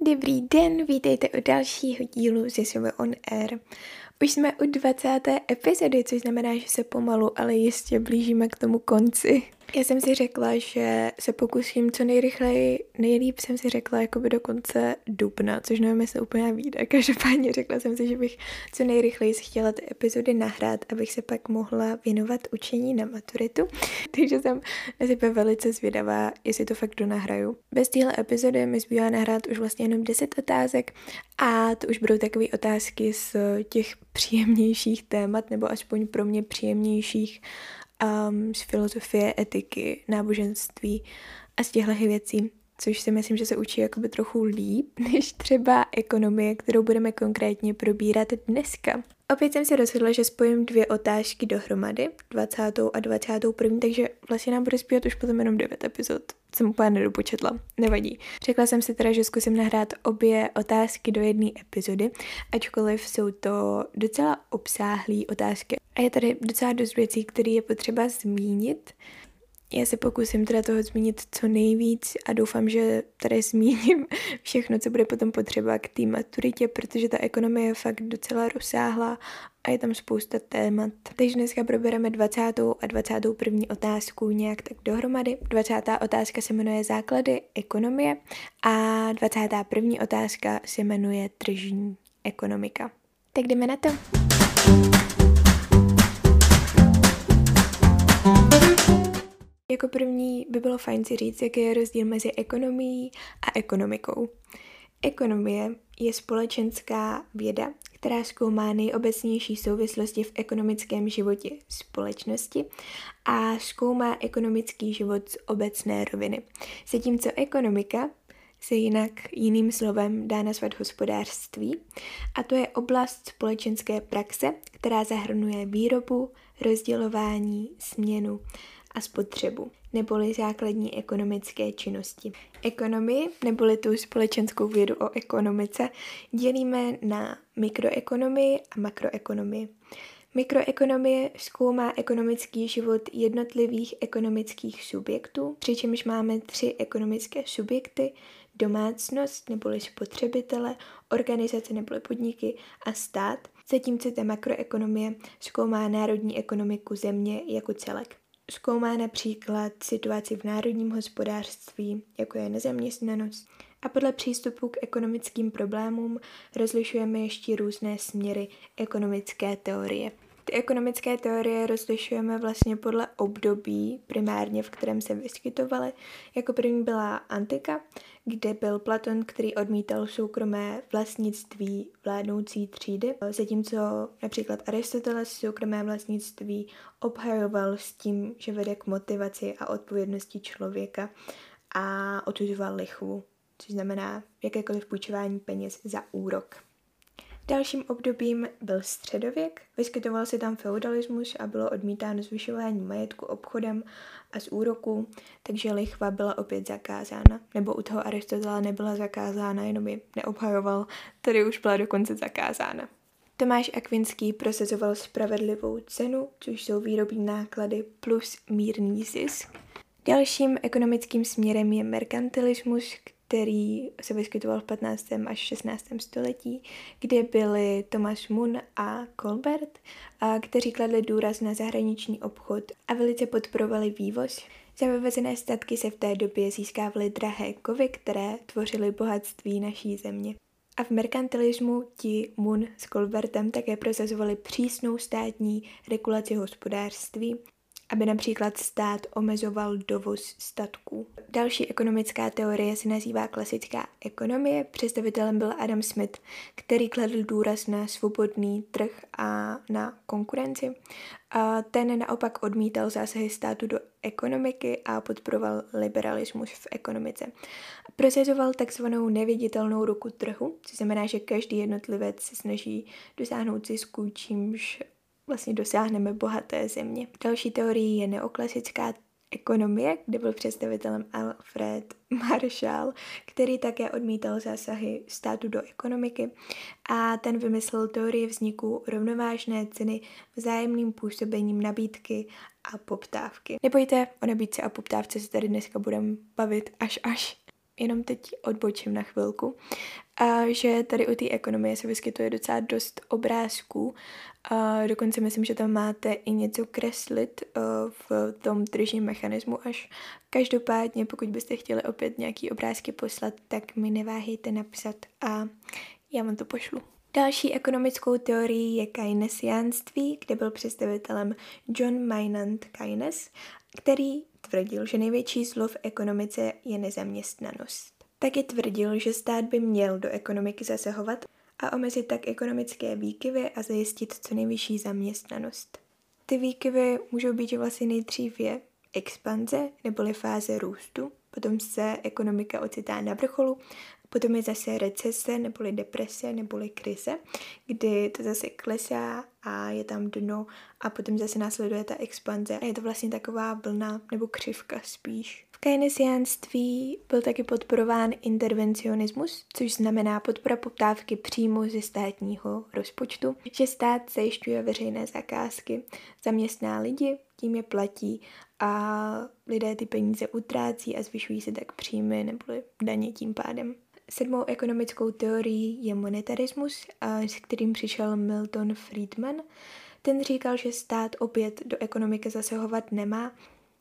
Dobrý den, vítejte u dalšího dílu ze SW On Air. Už jsme u 20. epizody, což znamená, že se pomalu, ale jistě blížíme k tomu konci. Já jsem si řekla, že se pokusím co nejrychleji, nejlíp jsem si řekla jakoby do konce dubna, což nevím, jestli úplně vyjde. Každopádně řekla jsem si, že bych co nejrychleji chtěla ty epizody nahrát, abych se pak mohla věnovat učení na maturitu. Takže jsem na sebe velice zvědavá, jestli to fakt donahraju. Bez téhle epizody mi zbývá nahrát už vlastně jenom 10 otázek a to už budou takové otázky z těch příjemnějších témat, nebo aspoň pro mě příjemnějších, z filozofie, etiky, náboženství a z těchto věcí, což si myslím, že se učí jakoby trochu líp, než třeba ekonomie, kterou budeme konkrétně probírat dneska. Opět jsem se rozhodla, že spojím 2 otázky dohromady, 20. a 21., takže vlastně nám bude zbývat už potom jenom 9 epizod. Jsem úplně nedopočetla, nevadí. Řekla jsem si teda, že zkusím nahrát obě otázky do jedné epizody, ačkoliv jsou to docela obsáhlé otázky. A je tady docela dost věcí, které je potřeba zmínit. Já se pokusím teda toho zmínit co nejvíc a doufám, že tady zmíním všechno, co bude potom potřeba k té maturitě, protože ta ekonomie je fakt docela rozsáhlá a je tam spousta témat. Takže dneska probereme 20. a 21. otázku nějak tak dohromady. 20. otázka se jmenuje Základy ekonomie a 21. otázka se jmenuje Tržní ekonomika. Tak jdeme na to. Jako první by bylo fajn si říct, jaký je rozdíl mezi ekonomií a ekonomikou. Ekonomie je společenská věda, která zkoumá nejobecnější souvislosti v ekonomickém životě společnosti a zkoumá ekonomický život z obecné roviny. Zatímco ekonomika se jinak jiným slovem dá nazvat hospodářství, a to je oblast společenské praxe, která zahrnuje výrobu, rozdělování, směnu a spotřebu, neboli základní ekonomické činnosti. Ekonomii, neboli tu společenskou vědu o ekonomice, dělíme na mikroekonomii a makroekonomii. Mikroekonomie zkoumá ekonomický život jednotlivých ekonomických subjektů, přičemž máme 3 ekonomické subjekty: domácnost neboli spotřebitele, organizace neboli podniky a stát, zatímco ta makroekonomie zkoumá národní ekonomiku země jako celek. Zkoumá například situaci v národním hospodářství, jako je nezaměstnanost. A podle přístupu k ekonomickým problémům rozlišujeme ještě různé směry ekonomické teorie. Ty ekonomické teorie rozlišujeme vlastně podle období primárně, v kterém se vyskytovaly. Jako první byla antika, kde byl Platon, který odmítal soukromé vlastnictví vládnoucí třídy, zatímco například Aristoteles soukromé vlastnictví obhajoval s tím, že vede k motivaci a odpovědnosti člověka a odsuzoval lichvu, což znamená jakékoliv půjčování peněz za úrok. Dalším obdobím byl středověk, vyskytoval se tam feudalismus a bylo odmítáno zvyšování majetku obchodem a z úroků, takže lichva byla opět zakázána. Nebo u toho Aristotela nebyla zakázána, jenom ji neobhajoval, tady už byla dokonce zakázána. Tomáš Akvinský prosazoval spravedlivou cenu, což jsou výrobní náklady plus mírný zisk. Dalším ekonomickým směrem je merkantilismus, který se vyskytoval v 15. až 16. století, kde byli Thomas Mun a Colbert, kteří kladli důraz na zahraniční obchod a velice podporovali vývoz. Za vyvezené statky se v té době získávaly drahé kovy, které tvořily bohatství naší země. A v merkantilismu ti Mun s Colbertem také prosazovali přísnou státní regulaci hospodářství, aby například stát omezoval dovoz statků. Další ekonomická teorie se nazývá klasická ekonomie. Představitelem byl Adam Smith, který kladl důraz na svobodný trh a na konkurenci. A ten naopak odmítal zásahy státu do ekonomiky a podporoval liberalismus v ekonomice. Prosazoval takzvanou neviditelnou ruku trhu, což znamená, že každý jednotlivec se snaží dosáhnout zisku, čímž vlastně dosáhneme bohaté země. Další teorií je neoklasická ekonomie, kde byl představitelem Alfred Marshall, který také odmítal zásahy státu do ekonomiky a ten vymyslel teorii vzniku rovnovážné ceny vzájemným působením nabídky a poptávky. Nebojte, o nabídce a poptávce se tady dneska budeme bavit až. jenom teď odbočím na chvilku, a že tady u té ekonomie se vyskytuje docela dost obrázků. A dokonce myslím, že tam máte i něco kreslit v tom tržním mechanismu až. Každopádně, pokud byste chtěli opět nějaký obrázky poslat, tak mi neváhejte napsat a já vám to pošlu. Další ekonomickou teorií je keynesiánství, kde byl představitelem John Maynard Keynes, který tvrdil, že největší zlo v ekonomice je nezaměstnanost. Taky tvrdil, že stát by měl do ekonomiky zasahovat a omezit tak ekonomické výkyvy a zajistit co nejvyšší zaměstnanost. Ty výkyvy můžou být, že vlastně nejdřív je expanze neboli fáze růstu, potom se ekonomika ocitá na vrcholu, potom je zase recese neboli deprese neboli krize, kdy to zase klesá a je tam dno a potom zase následuje ta expanze a je to vlastně taková vlna nebo křivka spíš. V keynesiánství byl taky podporován intervencionismus, což znamená podpora poptávky přímo ze státního rozpočtu, že stát zajišťuje veřejné zakázky, zaměstná lidi, tím je platí a lidé ty peníze utrácí a zvyšují se tak příjmy neboli daně tím pádem. 7. ekonomickou teorií je monetarismus, s kterým přišel Milton Friedman. Ten říkal, že stát opět do ekonomiky zasahovat nemá,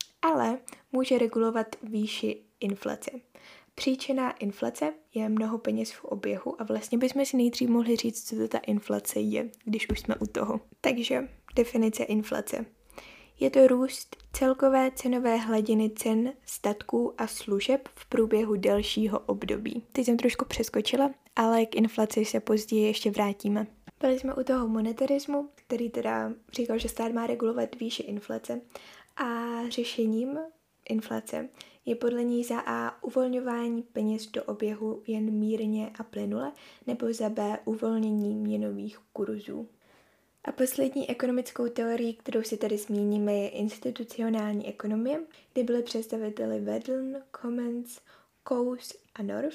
ale může regulovat výši inflace. Příčina inflace je mnoho peněz v oběhu a vlastně bychom si nejdřív mohli říct, co to ta inflace je, když už jsme u toho. Takže definice inflace. Je to růst celkové cenové hladiny cen statků a služeb v průběhu delšího období. Teď jsem trošku přeskočila, ale k inflaci se později ještě vrátíme. Byli jsme u toho monetarismu, který teda říkal, že stát má regulovat výši inflace a řešením inflace je podle ní za A uvolňování peněz do oběhu jen mírně a plynule, nebo za B uvolnění měnových kurzů. A poslední ekonomickou teorií, kterou si tady zmíníme, je institucionální ekonomie, kde byly představiteli Wedel, Commons, Coase a North.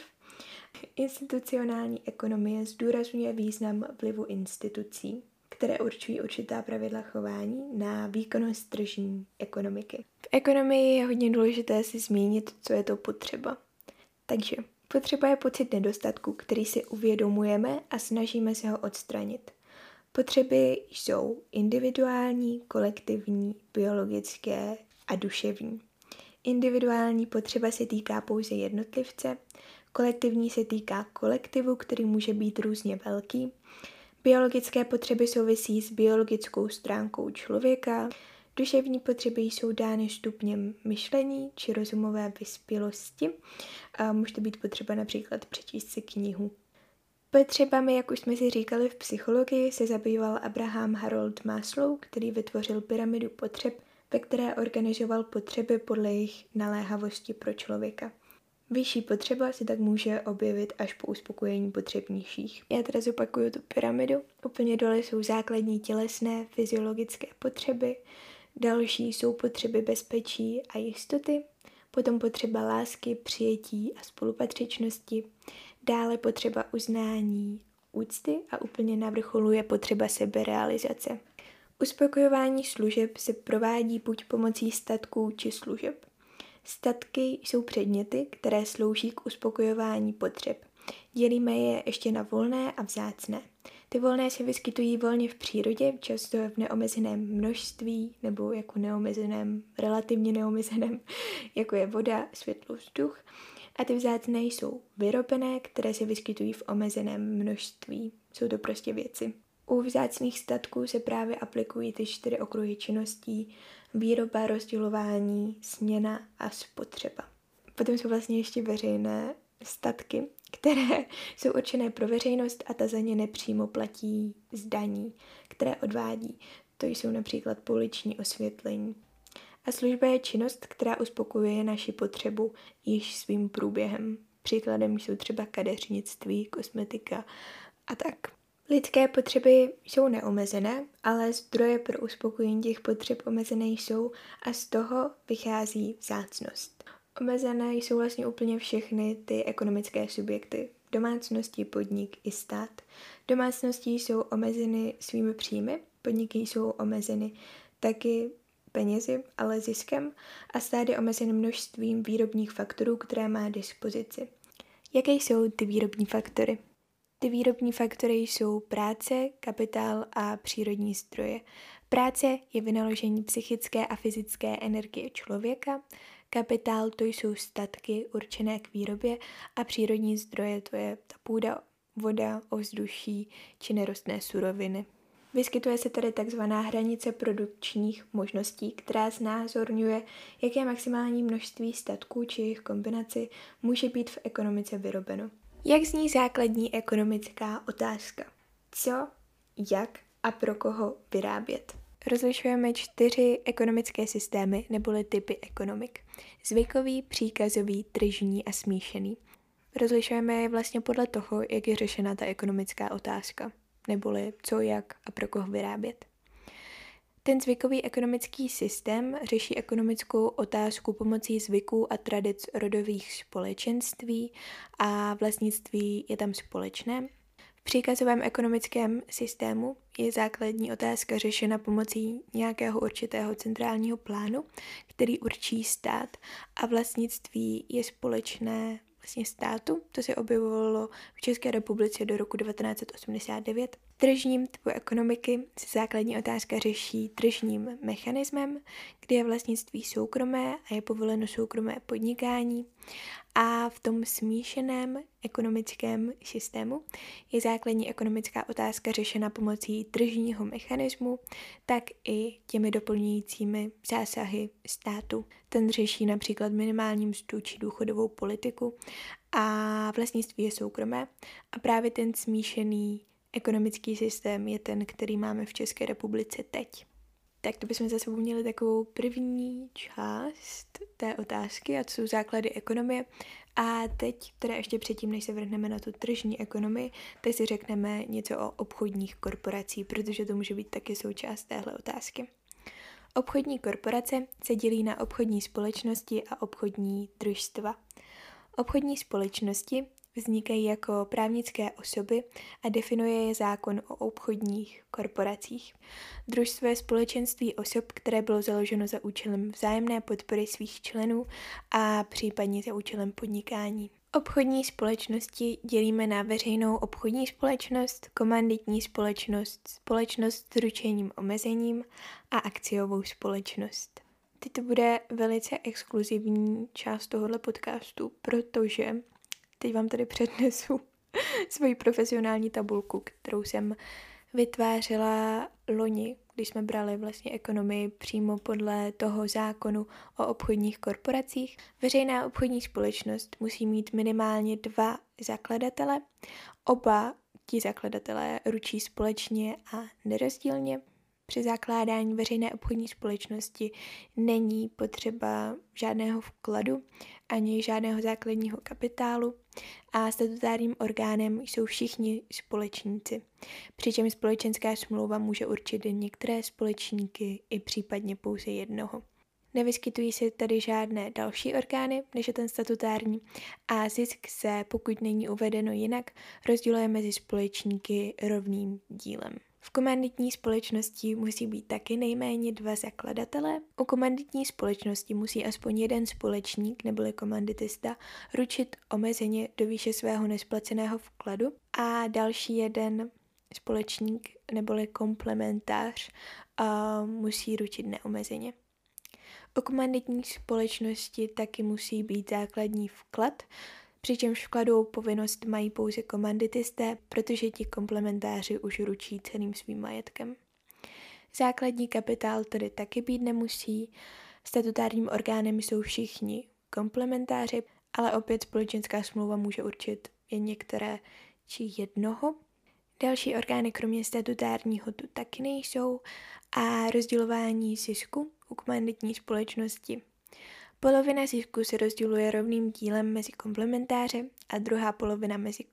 Institucionální ekonomie zdůrazňuje význam vlivu institucí, které určují určitá pravidla chování na výkonnost tržní ekonomiky. V ekonomii je hodně důležité si zmínit, co je to potřeba. Takže potřeba je pocit nedostatku, který si uvědomujeme a snažíme se ho odstranit. Potřeby jsou individuální, kolektivní, biologické a duševní. Individuální potřeba se týká pouze jednotlivce, kolektivní se týká kolektivu, který může být různě velký. Biologické potřeby souvisí s biologickou stránkou člověka. Duševní potřeby jsou dány stupněm myšlení či rozumové vyspělosti. Může to být potřeba například přečíst si knihu. Potřebami, jak už jsme si říkali v psychologii, se zabýval Abraham Harold Maslow, který vytvořil pyramidu potřeb, ve které organizoval potřeby podle jejich naléhavosti pro člověka. Vyšší potřeba se tak může objevit až po uspokojení potřeb nižších. Já teda zopakuju tu pyramidu. Úplně dole jsou základní tělesné fyziologické potřeby, další jsou potřeby bezpečí a jistoty, potom potřeba lásky, přijetí a spolupatřičnosti, dále potřeba uznání, úcty a úplně na vrcholu je potřeba seberealizace. Uspokojování služeb se provádí buď pomocí statků či služeb. Statky jsou předměty, které slouží k uspokojování potřeb. Dělíme je ještě na volné a vzácné. Ty volné se vyskytují volně v přírodě, často v neomezeném množství nebo jako neomezeném, relativně neomezeném, jako je voda, světlo, vzduch. A ty vzácné jsou vyrobené, které se vyskytují v omezeném množství. Jsou to prostě věci. U vzácných statků se právě aplikují ty 4 okruhy činností: výroba, rozdělování, směna a spotřeba. Potom jsou vlastně ještě veřejné statky, které jsou určené pro veřejnost a ta za ně nepřímo platí z daní, které odvádí. To jsou například pouliční osvětlení. A služba je činnost, která uspokojuje naši potřebu již svým průběhem. Příkladem jsou třeba kadeřnictví, kosmetika a tak. Lidské potřeby jsou neomezené, ale zdroje pro uspokojení těch potřeb omezené jsou a z toho vychází vzácnost. Omezené jsou vlastně úplně všechny ty ekonomické subjekty. Domácnosti, podnik i stát. Domácnosti jsou omezeny svými příjmy, podniky jsou omezeny taky penězi, ale ziskem a stát je omezen množstvím výrobních faktorů, které má dispozici. Jaké jsou ty výrobní faktory? Ty výrobní faktory jsou práce, kapitál a přírodní zdroje. Práce je vynaložení psychické a fyzické energie člověka, kapitál to jsou statky určené k výrobě a přírodní zdroje to je ta půda, voda, ovzduší či nerostné suroviny. Vyskytuje se tady takzvaná hranice produkčních možností, která znázorňuje, jaké maximální množství statků či jejich kombinaci může být v ekonomice vyrobeno. Jak zní základní ekonomická otázka? Co, jak a pro koho vyrábět? Rozlišujeme 4 ekonomické systémy neboli typy ekonomik. Zvykový, příkazový, tržní a smíšený. Rozlišujeme je vlastně podle toho, jak je řešena ta ekonomická otázka, neboli co, jak a pro koho vyrábět. Ten zvykový ekonomický systém řeší ekonomickou otázku pomocí zvyků a tradic rodových společenství a vlastnictví je tam společné. V příkazovém ekonomickém systému je základní otázka řešena pomocí nějakého určitého centrálního plánu, který určí stát a vlastnictví je společné vlastně státu. To se objevovalo v České republice do roku 1989. V tržním typu ekonomiky se základní otázka řeší tržním mechanismem, kdy je vlastnictví soukromé a je povoleno soukromé podnikání. A v tom smíšeném ekonomickém systému je základní ekonomická otázka řešena pomocí tržního mechanismu, tak i těmi doplňujícími zásahy státu. Ten řeší například minimální mzdu či důchodovou politiku a vlastnictví je soukromé. A právě ten smíšený ekonomický systém je ten, který máme v České republice teď. Tak to bychom za sebou měli takovou první část té otázky, a to jsou základy ekonomie. A teď, teda ještě předtím, než se vrhneme na tu tržní ekonomii, tak si řekneme něco o obchodních korporacích, protože to může být taky součást téhle otázky. Obchodní korporace se dělí na obchodní společnosti a obchodní družstva. Obchodní společnosti vznikají jako právnické osoby a definuje je zákon o obchodních korporacích. Družstvo je společenství osob, které bylo založeno za účelem vzájemné podpory svých členů a případně za účelem podnikání. Obchodní společnosti dělíme na veřejnou obchodní společnost, komanditní společnost, společnost s ručením omezením a akciovou společnost. Teď to bude velice exkluzivní část tohohle podcastu, protože teď vám tady přednesu svoji profesionální tabulku, kterou jsem vytvářela loni, když jsme brali vlastně ekonomii přímo podle toho zákonu o obchodních korporacích. Veřejná obchodní společnost musí mít minimálně 2 zakladatele. Oba ti zakladatelé ručí společně a nerozdílně. Při zakládání veřejné obchodní společnosti není potřeba žádného vkladu ani žádného základního kapitálu a statutárním orgánem jsou všichni společníci. Přičemž společenská smlouva může určit některé společníky i případně pouze jednoho. Nevyskytují se tady žádné další orgány, než je ten statutární a zisk se, pokud není uvedeno jinak, rozděluje mezi společníky rovným dílem. V komanditní společnosti musí být taky nejméně 2 zakladatelé. U komanditní společnosti musí aspoň jeden společník neboli komanditista ručit omezeně do výše svého nesplaceného vkladu a další jeden společník neboli komplementář musí ručit neomezeně. U komanditní společnosti taky musí být základní vklad, přičemž vkladovou povinnost mají pouze komanditisté, protože ti komplementáři už ručí celým svým majetkem. Základní kapitál tedy taky být nemusí, statutárním orgánem jsou všichni komplementáři, ale opět společenská smlouva může určit jen některé či jednoho. Další orgány kromě statutárního tu taky nejsou a rozdělování zisku u komanditní společnosti. Polovina zisku se rozděluje rovným dílem mezi komplementáře a druhá polovina mezi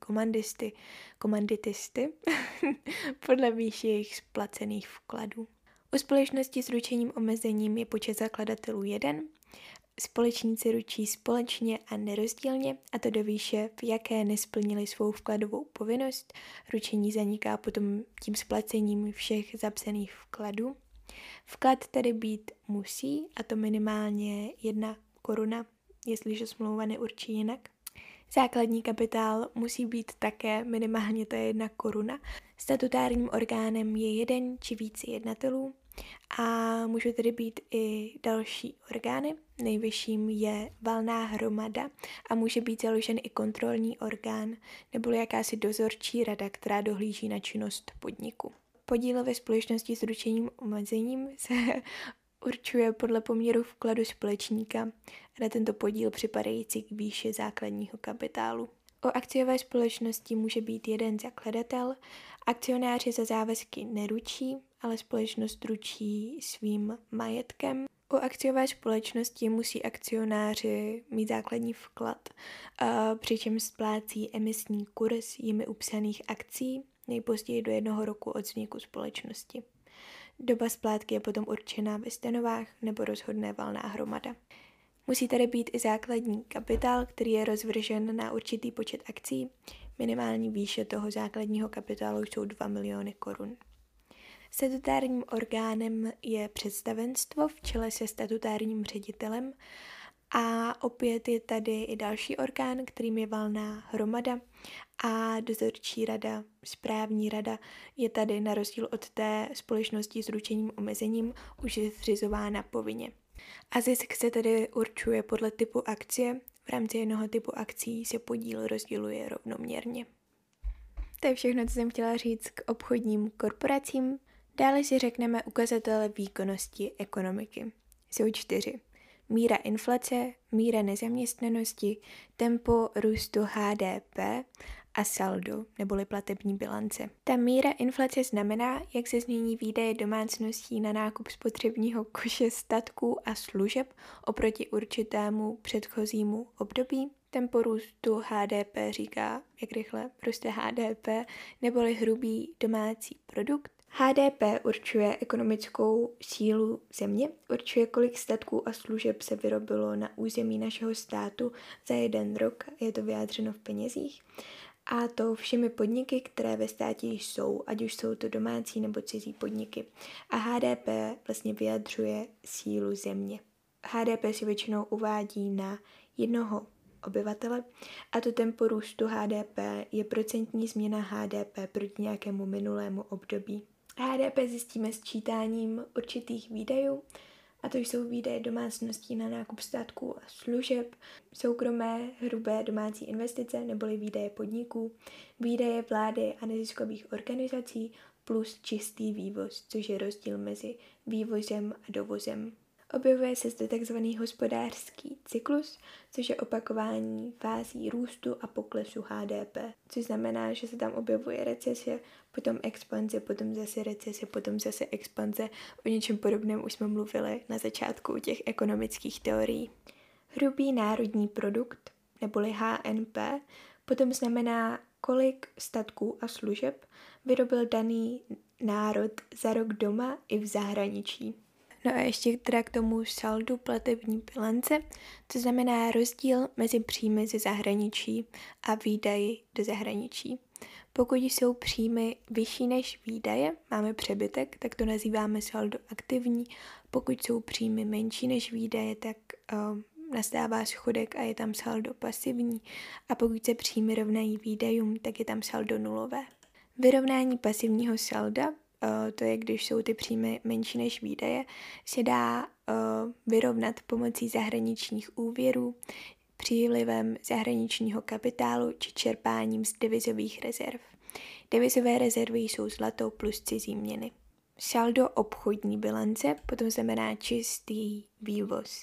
komanditisty podle výše jejich splacených vkladů. U společnosti s ručením omezením je počet zakladatelů 1. Společníci ručí společně a nerozdílně, a to do výše, v jaké nesplnili svou vkladovou povinnost. Ručení zaniká potom tím splacením všech zapsaných vkladů. Vklad tedy být musí, a to minimálně 1 koruna, jestliže smlouva neurčí jinak. Základní kapitál musí být také minimálně to je 1 koruna. Statutárním orgánem je 1 či více jednatelů a můžou tedy být i další orgány. Nejvyšším je valná hromada a může být založen i kontrolní orgán nebo jakási dozorčí rada, která dohlíží na činnost podniku. Podíl ve společnosti s ručením omezením se určuje podle poměru vkladu společníka a na tento podíl připadající k výši základního kapitálu. O akciové společnosti může být jeden zakladatel, akcionáři za závazky neručí, ale společnost ručí svým majetkem. U akciové společnosti musí akcionáři mít základní vklad, přičemž splácí emisní kurz jimi upsaných akcí nejpozději do 1 roku od vzniku společnosti. Doba splátky je potom určená ve stanovách nebo rozhodne valná hromada. Musí tady být i základní kapitál, který je rozvržen na určitý počet akcí. Minimální výše toho základního kapitálu jsou 2 miliony korun. Statutárním orgánem je představenstvo v čele se statutárním ředitelem a opět je tady i další orgán, kterým je valná hromada a dozorčí rada, správní rada je tady na rozdíl od té společnosti s ručením omezením už je zřizována povinně. A zisk se tedy určuje podle typu akcie. V rámci jednoho typu akcí se podíl rozděluje rovnoměrně. To je všechno, co jsem chtěla říct k obchodním korporacím. Dále si řekneme ukazatele výkonnosti ekonomiky. Jsou 4. Míra inflace, míra nezaměstnanosti, tempo růstu HDP a saldo, neboli platební bilance. Ta míra inflace znamená, jak se změní výdaje domácností na nákup spotřebního koše statků a služeb oproti určitému předchozímu období. Tempo růstu HDP říká, jak rychle roste HDP, neboli hrubý domácí produkt. HDP určuje ekonomickou sílu země, určuje, kolik statků a služeb se vyrobilo na území našeho státu za 1 rok, je to vyjádřeno v penězích. A to všemi podniky, které ve státě jsou, ať už jsou to domácí nebo cizí podniky. A HDP vlastně vyjadřuje sílu země. HDP se většinou uvádí na jednoho obyvatele a to tempo růstu HDP je procentní změna HDP proti nějakému minulému období. HDP zjistíme sčítáním určitých výdajů, a to jsou výdaje domácností na nákup statků a služeb, soukromé hrubé domácí investice neboli výdaje podniků, výdaje vlády a neziskových organizací plus čistý vývoz, což je rozdíl mezi vývozem a dovozem. Objevuje se zde tzv. Hospodářský cyklus, což je opakování fází růstu a poklesu HDP, což znamená, že se tam objevuje recese, potom expanze, potom zase recese, potom zase expanze. O něčem podobném už jsme mluvili na začátku těch ekonomických teorií. Hrubý národní produkt, neboli HNP, potom znamená, kolik statků a služeb vyrobil daný národ za rok doma i v zahraničí. No a ještě teda k tomu saldu platební bilance, to znamená rozdíl mezi příjmy ze zahraničí a výdaji do zahraničí. Pokud jsou příjmy vyšší než výdaje, máme přebytek, tak to nazýváme saldo aktivní. Pokud jsou příjmy menší než výdaje, tak nastává schodek a je tam saldo pasivní. A pokud se příjmy rovnají výdajům, tak je tam saldo nulové. Vyrovnání pasivního salda, to je, když jsou ty příjmy menší než výdaje, se dá vyrovnat pomocí zahraničních úvěrů, přílivem zahraničního kapitálu či čerpáním z devizových rezerv. Devizové rezervy jsou zlato plus cizí měny. Saldo obchodní bilance potom znamená čistý vývoz.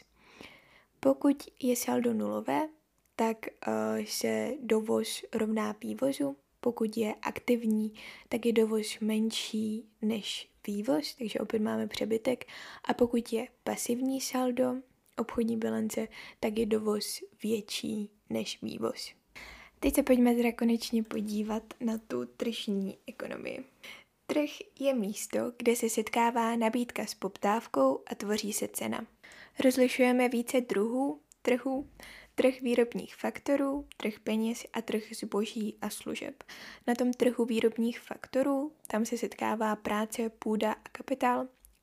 Pokud je saldo nulové, tak se dovoz rovná vývozu. Pokud je aktivní, tak je dovoz menší než vývoz, takže opět máme přebytek. A pokud je pasivní saldo obchodní bilance, tak je dovoz větší než vývoz. Teď se pojďme teda konečně podívat na tu tržní ekonomii. Trh je místo, kde se setkává nabídka s poptávkou a tvoří se cena. Rozlišujeme více druhů trhů, trh výrobních faktorů, trh peněz a trh zboží a služeb. Na tom trhu výrobních faktorů tam se setkává práce, půda a kapitál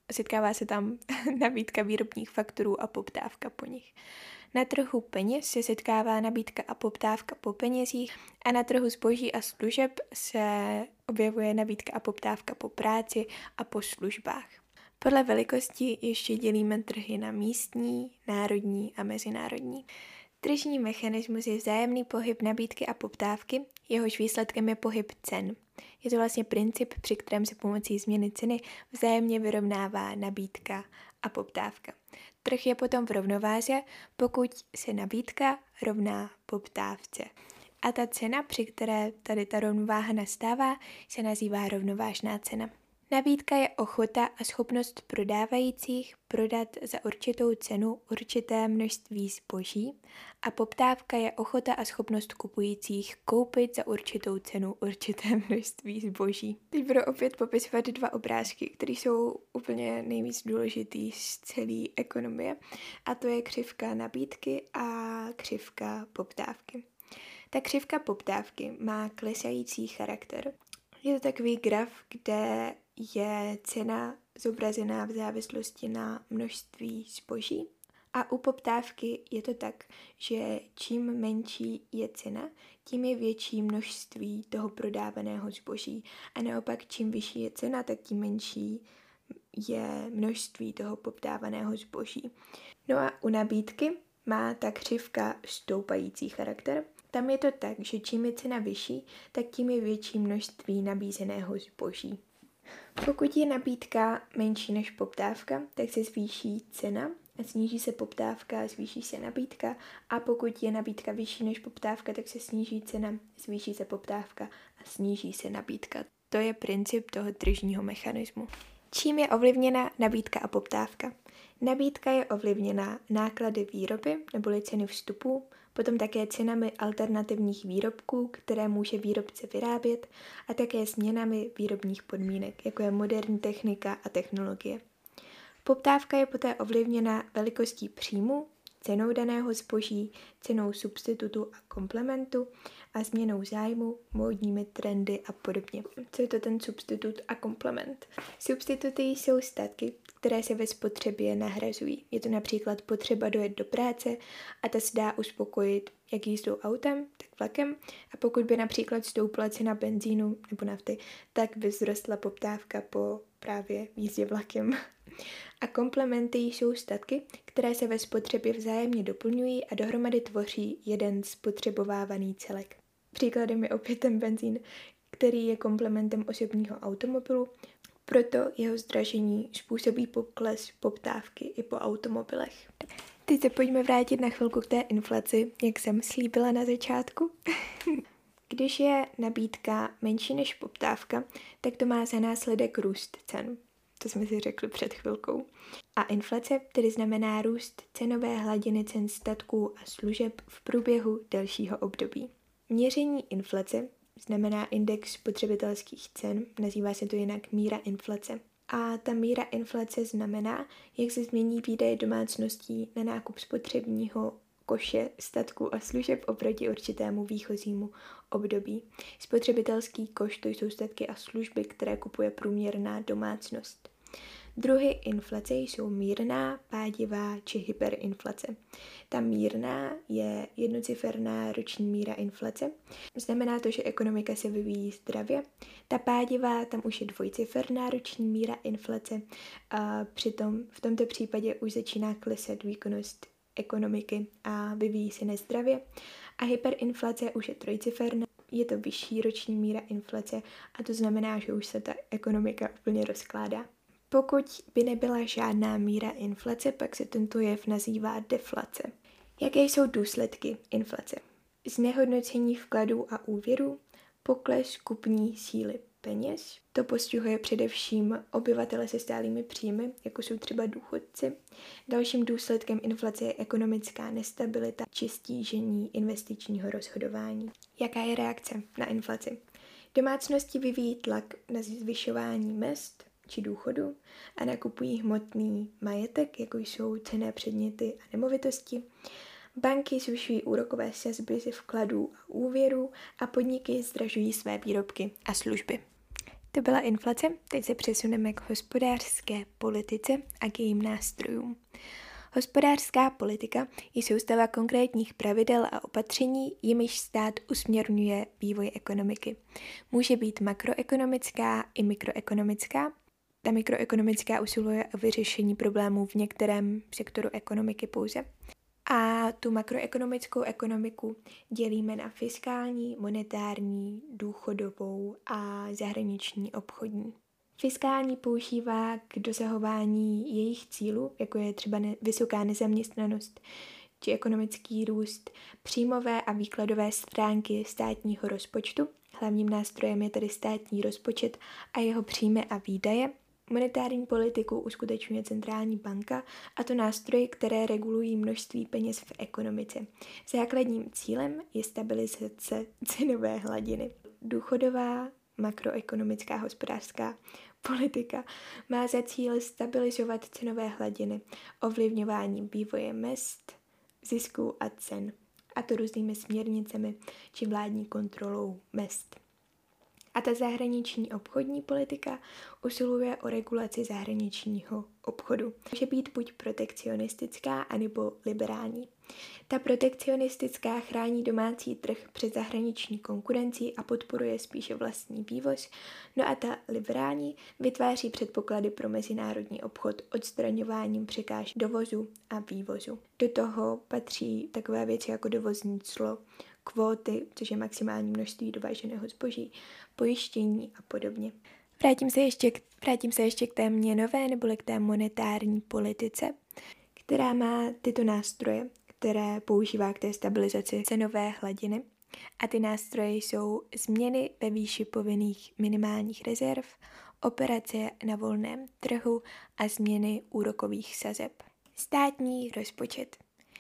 setkává se tam nabídka výrobních faktorů a poptávka po nich. Na trhu peněz se setkává nabídka a poptávka po penězích a na trhu zboží a služeb se objevuje nabídka a poptávka po práci a po službách. Podle velikosti ještě dělíme trhy na místní, národní a mezinárodní. Tržní mechanismus je vzájemný pohyb nabídky a poptávky, jehož výsledkem je pohyb cen. Je to vlastně princip, při kterém se pomocí změny ceny vzájemně vyrovnává nabídka a poptávka. Trh je potom v rovnováze, pokud se nabídka rovná poptávce. A ta cena, při které tady ta rovnováha nastává, se nazývá rovnovážná cena. Nabídka je ochota a schopnost prodávajících prodat za určitou cenu určité množství zboží a poptávka je ochota a schopnost kupujících koupit za určitou cenu určité množství zboží. Teď budu opět popisovat 2 obrázky, které jsou úplně nejvíc důležitý z celé ekonomie, a to je křivka nabídky a křivka poptávky. Ta křivka poptávky má klesající charakter. Je to takový graf, kde je cena zobrazená v závislosti na množství zboží. A u poptávky je to tak, že čím menší je cena, tím je větší množství toho prodávaného zboží. A naopak, čím vyšší je cena, tak tím menší je množství toho poptávaného zboží. No a u nabídky má ta křivka stoupající charakter. Tam je to tak, že čím je cena vyšší, tak tím je větší množství nabízeného zboží. Pokud je nabídka menší než poptávka, tak se zvýší cena a sníží se poptávka a zvýší se nabídka. A pokud je nabídka vyšší než poptávka, tak se sníží cena, zvýší se poptávka a sníží se nabídka. To je princip toho tržního mechanismu. Čím je ovlivněna nabídka a poptávka? Nabídka je ovlivněna náklady výroby neboli ceny vstupů, potom také cenami alternativních výrobků, které může výrobce vyrábět, a také změnami výrobních podmínek, jako je moderní technika a technologie. Poptávka je poté ovlivněna velikostí příjmu, cenou daného zboží, cenou substitutu a komplementu a změnou zájmu, módními trendy a podobně. Co je to ten substitut a komplement? Substituty jsou statky, které se ve spotřebě nahrazují. Je to například potřeba dojet do práce a ta se dá uspokojit jak jízdou autem, tak vlakem, a pokud by například stoupla cena benzínu nebo nafty, tak by vzrostla poptávka po právě jízdě vlakem. A komplementy jsou statky, které se ve spotřebě vzájemně doplňují a dohromady tvoří jeden spotřebovávaný celek. Příkladem je opět ten benzín, který je komplementem osobního automobilu, proto jeho zdražení způsobí pokles poptávky i po automobilech. Teď se pojďme vrátit na chvilku k té inflaci, jak jsem slíbila na začátku. Když je nabídka menší než poptávka, tak to má za následek růst cen. To jsme si řekli před chvilkou. A inflace tedy znamená růst cenové hladiny cen statků a služeb v průběhu delšího období. Měření inflace znamená index spotřebitelských cen, nazývá se to jinak míra inflace. A ta míra inflace znamená, jak se změní výdaje domácností na nákup spotřebního koše statků a služeb oproti určitému výchozímu období. Spotřebitelský koš to jsou statky a služby, které kupuje průměrná domácnost. Druhy inflace jsou mírná, pádivá či hyperinflace. Ta mírná je jednociferná roční míra inflace. Znamená to, že ekonomika se vyvíjí zdravě. Ta pádivá, tam už je dvojciferná roční míra inflace. A přitom v tomto případě už začíná klesat výkonnost ekonomiky a vyvíjí se nezdravě. A hyperinflace už je trojciferná. Je to vyšší roční míra inflace a to znamená, že už se ta ekonomika úplně rozkládá. Pokud by nebyla žádná míra inflace, pak se tento jev nazývá deflace. Jaké jsou důsledky inflace? Znehodnocení vkladů a úvěrů, pokles kupní síly peněz. To postihuje především obyvatele se stálými příjmy, jako jsou třeba důchodci. Dalším důsledkem inflace je ekonomická nestabilita či stížení investičního rozhodování. Jaká je reakce na inflaci? Domácnosti vyvíjí tlak na zvyšování mezd či důchodu a nakupují hmotný majetek, jako jsou cenné předměty a nemovitosti. Banky zvyšují úrokové sazby ze vkladů a úvěrů a podniky zdražují své výrobky a služby. To byla inflace, teď se přesuneme k hospodářské politice a k jejím nástrojům. Hospodářská politika je soustava konkrétních pravidel a opatření, jimiž stát usměrňuje vývoj ekonomiky. Může být makroekonomická i mikroekonomická. Ta mikroekonomická usiluje o vyřešení problémů v některém sektoru ekonomiky pouze. A tu makroekonomickou ekonomiku dělíme na fiskální, monetární, důchodovou a zahraniční obchodní. Fiskální používá k dosahování jejich cílů, jako je třeba vysoká nezaměstnanost či ekonomický růst, příjmové a výkladové stránky státního rozpočtu. Hlavním nástrojem je tedy státní rozpočet a jeho příjmy a výdaje. Monetární politiku uskutečňuje centrální banka, a to nástroje, které regulují množství peněz v ekonomice. Základním cílem je stabilizace cenové hladiny. Důchodová makroekonomická hospodářská politika má za cíl stabilizovat cenové hladiny ovlivňováním vývoje mezd, zisků a cen, a to různými směrnicemi či vládní kontrolou mezd. A ta zahraniční obchodní politika usiluje o regulaci zahraničního obchodu. Může být buď protekcionistická, anebo liberální. Ta protekcionistická chrání domácí trh před zahraniční konkurencí a podporuje spíše vlastní vývoz, no a ta liberální vytváří předpoklady pro mezinárodní obchod odstraňováním překážek dovozu a vývozu. Do toho patří takové věci jako dovozní clo, kvóty, což je maximální množství dováženého zboží, pojištění a podobně. Vrátím se ještě k té měnové neboli k té monetární politice, která má tyto nástroje, které používá k té stabilizaci cenové hladiny. A ty nástroje jsou změny ve výši povinných minimálních rezerv, operace na volném trhu a změny úrokových sazeb. Státní rozpočet.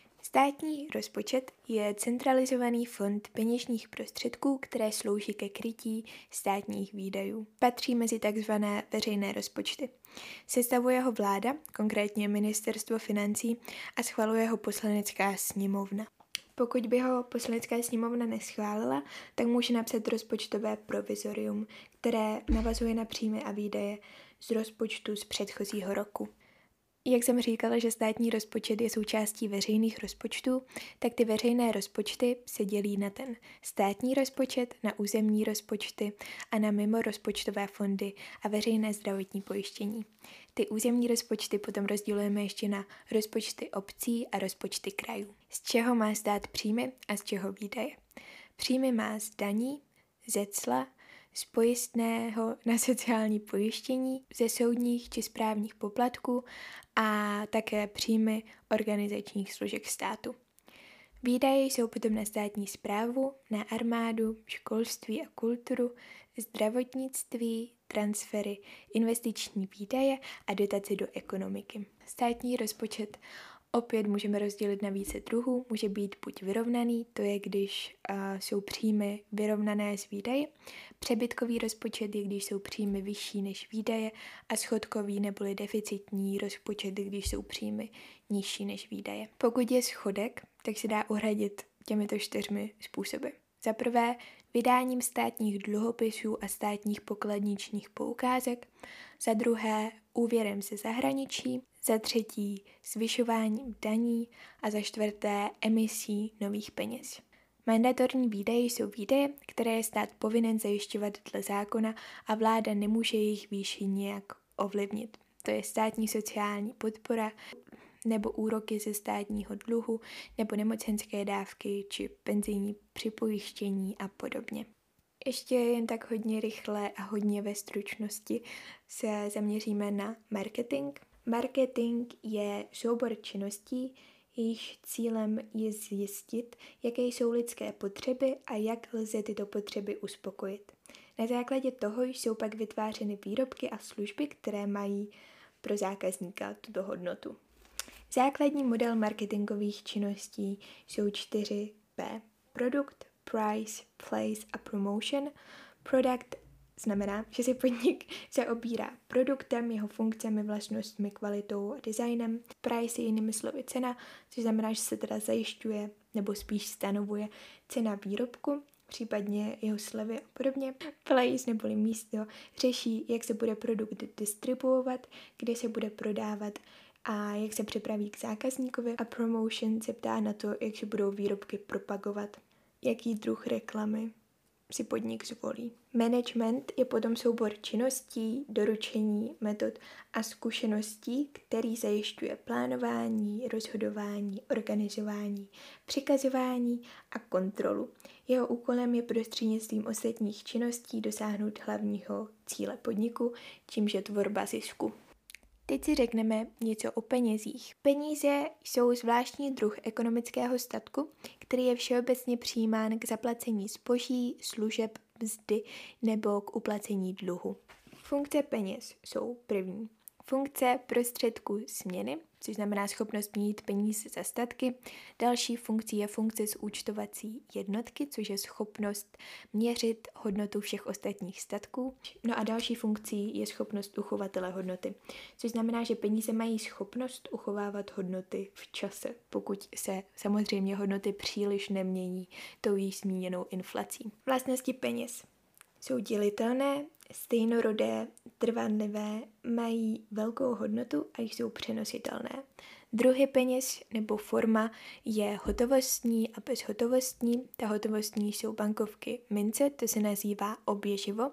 Státní rozpočet je centralizovaný fond peněžních prostředků, které slouží ke krytí státních výdajů. Patří mezi tzv. Veřejné rozpočty. Sestavuje ho vláda, konkrétně Ministerstvo financí, a schvaluje ho Poslanecká sněmovna. Pokud by ho Poslanecká sněmovna neschválila, tak může napsat rozpočtové provizorium, které navazuje na příjmy a výdaje z rozpočtu z předchozího roku. Jak jsem říkala, že státní rozpočet je součástí veřejných rozpočtů, tak ty veřejné rozpočty se dělí na ten státní rozpočet, na územní rozpočty a na mimorozpočtové fondy a veřejné zdravotní pojištění. Ty územní rozpočty potom rozdělujeme ještě na rozpočty obcí a rozpočty krajů. Z čeho má stát příjmy a z čeho výdaje? Příjmy má z daní, ze cla, z pojistného na sociální pojištění, ze soudních či správních poplatků a také příjmy organizačních složek státu. Výdaje jsou potom na státní správu, na armádu, školství a kulturu, zdravotnictví, transfery, investiční výdaje a dotace do ekonomiky. Státní rozpočet opět můžeme rozdělit na více druhů, může být buď vyrovnaný, to je když jsou příjmy vyrovnané s výdaji, přebytkový rozpočet je, když jsou příjmy vyšší než výdaje, a schodkový neboli deficitní rozpočet, když jsou příjmy nižší než výdaje. Pokud je schodek, tak se dá uhradit těmito 4 způsoby. Za prvé vydáním státních dluhopisů a státních pokladničních poukázek, za druhé úvěrem ze zahraničí, za třetí zvyšováním daní a za čtvrté emisí nových peněz. Mandatorní výdaje jsou výdaje, které je stát povinen zajišťovat dle zákona a vláda nemůže jejich výši nějak ovlivnit. To je státní sociální podpora nebo úroky ze státního dluhu nebo nemocenské dávky či penzijní připojištění a podobně. Ještě jen tak hodně rychle a hodně ve stručnosti se zaměříme na marketing. Marketing je soubor činností, jejichž cílem je zjistit, jaké jsou lidské potřeby a jak lze tyto potřeby uspokojit. Na základě toho jsou pak vytvářeny výrobky a služby, které mají pro zákazníka tuto hodnotu. Základní model marketingových činností jsou 4P. Produkt, price, place a promotion. Product znamená, že se podnik zaobírá produktem, jeho funkcemi, vlastnostmi, kvalitou a designem. Price je jinými slovy cena, což znamená, že se teda zajišťuje nebo spíš stanovuje cena výrobku. případně jeho slevy a podobně. Place neboli místo řeší, jak se bude produkt distribuovat, kde se bude prodávat a jak se připraví k zákazníkovi, a promotion se ptá na to, jak se budou výrobky propagovat, jaký druh reklamy si podnik zvolí. Management je potom soubor činností, doručení, metod a zkušeností, který zajišťuje plánování, rozhodování, organizování, přikazování a kontrolu. Jeho úkolem je prostřednictvím ostatních činností dosáhnout hlavního cíle podniku, čímž je tvorba zisku. Teď si řekneme něco o penězích. Peníze jsou zvláštní druh ekonomického statku, který je všeobecně přijímán k zaplacení zboží, služeb, mzdy nebo k uplacení dluhu. Funkce peněz jsou první. Funkce prostředku směny, což znamená schopnost měnit peníze za statky. Další funkcí je funkce zúčtovací jednotky, což je schopnost měřit hodnotu všech ostatních statků. No a další funkcí je schopnost uchovatele hodnoty, což znamená, že peníze mají schopnost uchovávat hodnoty v čase, pokud se samozřejmě hodnoty příliš nemění tou již zmíněnou inflací. Vlastnosti peněz jsou dělitelné, stejnorodé, trvanlivé, mají velkou hodnotu a jsou přenositelné. Druhy peněz nebo forma je hotovostní a bezhotovostní. Ta hotovostní jsou bankovky mince, to se nazývá oběživo,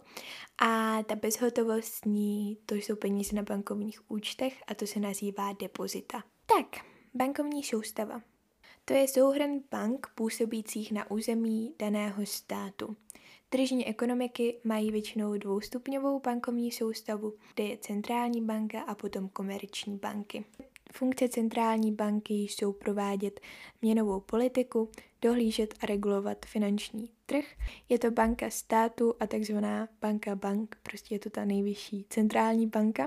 a ta bezhotovostní, to jsou peníze na bankovních účtech a to se nazývá depozita. Tak, bankovní soustava. To je souhrn bank působících na území daného státu. Tržní ekonomiky mají většinou dvoustupňovou bankovní soustavu, kde je centrální banka a potom komerční banky. Funkce centrální banky jsou provádět měnovou politiku, dohlížet a regulovat finanční trh. Je to banka státu a takzvaná bank, prostě je to ta nejvyšší centrální banka.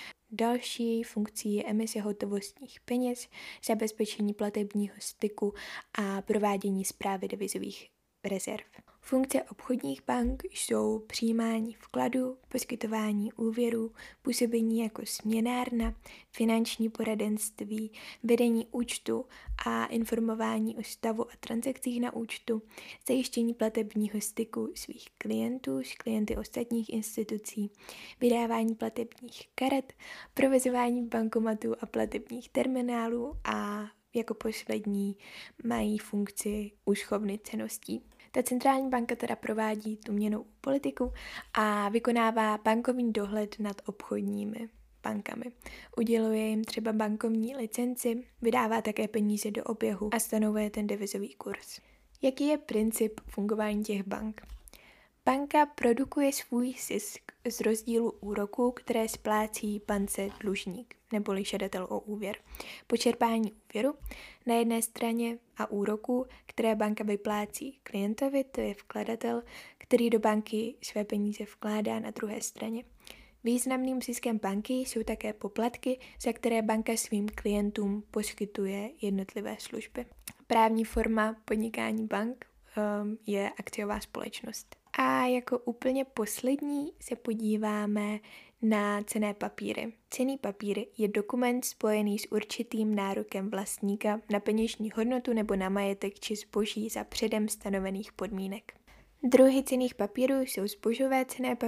Další funkcí je emise hotovostních peněz, zabezpečení platebního styku a provádění správy devizových rezerv. Funkce obchodních bank jsou přijímání vkladu, poskytování úvěru, působení jako směnárna, finanční poradenství, vedení účtu a informování o stavu a transakcích na účtu, zajištění platebního styku svých klientů s klienty ostatních institucí, vydávání platebních karet, provozování bankomatů a platebních terminálů a jako poslední mají funkci úschovny cenností. Ta centrální banka teda provádí tu měnovou politiku a vykonává bankovní dohled nad obchodními bankami. Uděluje jim třeba bankovní licenci, vydává také peníze do oběhu a stanovuje ten devizový kurz. Jaký je princip fungování těch bank? Banka produkuje svůj zisk z rozdílu úroků, které splácí bance dlužník, neboli žadatel o úvěr. Po čerpání úvěru na jedné straně a úroků, které banka vyplácí klientovi, to je vkladatel, který do banky své peníze vkládá na druhé straně. Významným ziskem banky jsou také poplatky, za které banka svým klientům poskytuje jednotlivé služby. Právní forma podnikání bank je akciová společnost. A jako úplně poslední se podíváme na cenné papíry. Cenný papír je dokument spojený s určitým nárokem vlastníka na peněžní hodnotu nebo na majetek či zboží za předem stanovených podmínek. Druhy cenných papírů jsou zbožové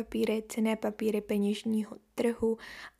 cenné papíry peněžního trhu,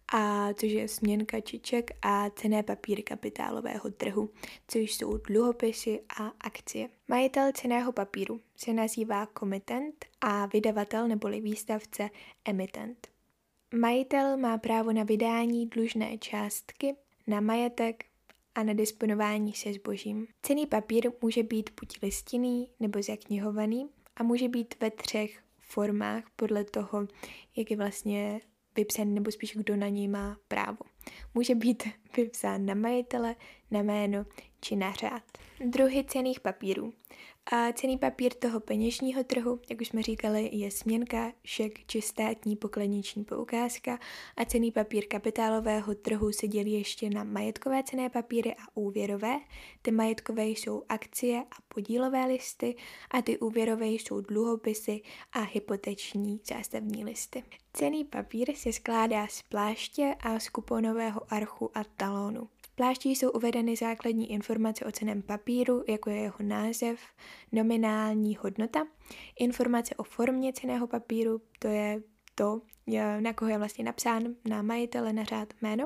což je směnka či ček, a cenné papíry kapitálového trhu, což jsou dluhopisy a akcie. Majitel cenného papíru se nazývá komitent a vydavatel neboli výstavce emitent. Majitel má právo na vydání dlužné částky, na majetek a na disponování se zbožím. Cenný papír může být buď listinný nebo zaknihovaný a může být ve 3 formách podle toho, jak je vlastně vypsaný, nebo spíš kdo na něj má právo. Může být vypsán na majitele, na jméno či na řád. Druhy cenných papírů. A cenný papír toho peněžního trhu, jak už jsme říkali, je směnka, šek či státní pokladniční poukázka, a cenný papír kapitálového trhu se dělí ještě na majetkové cenné papíry a úvěrové. Ty majetkové jsou akcie a podílové listy a ty úvěrové jsou dluhopisy a hypoteční zástavní listy. Cenný papír se skládá z pláště a z kuponového archu a talonu. V Zvláště jsou uvedeny základní informace o cenném papíru, jako je jeho název, nominální hodnota, informace o formě cenného papíru, to je to, na koho je vlastně napsán, na majitele, na řád, jméno,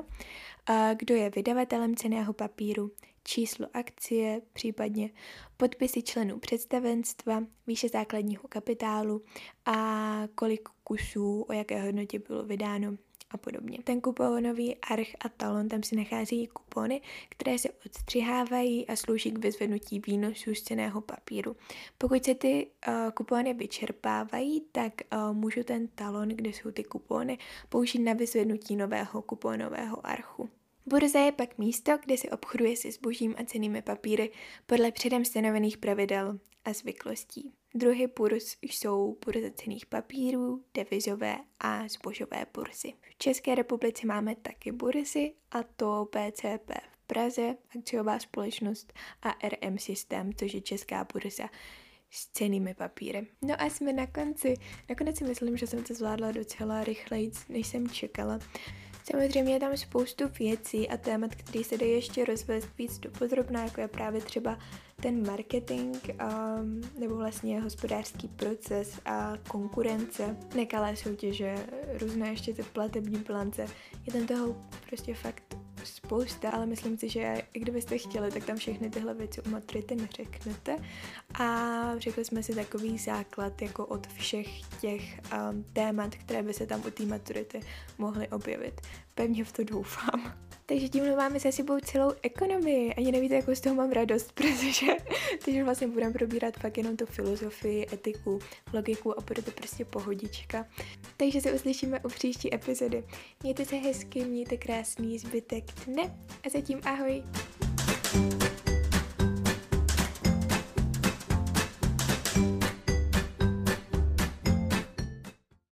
kdo je vydavatelem cenného papíru, číslo akcie, případně podpisy členů představenstva, výše základního kapitálu a kolik kusů, o jaké hodnotě bylo vydáno a podobně. Ten kuponový arch a talon, tam si nachází kupony, které se odstřihávají a slouží k vyzvednutí výnosů z cenného papíru. Pokud se ty kupony vyčerpávají, tak můžu ten talon, kde jsou ty kupony, použít na vyzvednutí nového kuponového archu. Burza je pak místo, kde se obchoduje se zbožím a cennými papíry podle předem stanovených pravidel a zvyklostí. Druhy burz jsou burza cenných papírů, devizové a zbožové burzy. V České republice máme taky burzy, a to PCP v Praze, akciová společnost, a RM Systém, což je česká burza s cennými papíry. No a jsme na konci. Nakonec si myslím, že jsem to zvládla docela rychleji, než jsem čekala. Samozřejmě je tam spoustu věcí a témat, které se dají ještě rozvést víc dopodrobná, jako je právě třeba ten marketing, nebo vlastně hospodářský proces a konkurence, nekalé soutěže, různé ještě ty platební bilance. Je tam toho prostě fakt spousta, ale myslím si, že i kdybyste chtěli, tak tam všechny tyhle věci u maturity neřeknete. A řekli jsme si takový základ jako od všech těch témat, které by se tam u té maturity mohly objevit. Pevně v to doufám. Takže tímhle máme za sebou celou ekonomii. Ani nevíte, jakou z toho mám radost, protože teď vlastně budeme probírat fakt jenom tu filozofii, etiku, logiku a bude to prostě pohodička. Takže se uslyšíme u příští epizody. Mějte se hezky, mějte krásný zbytek dne a zatím ahoj!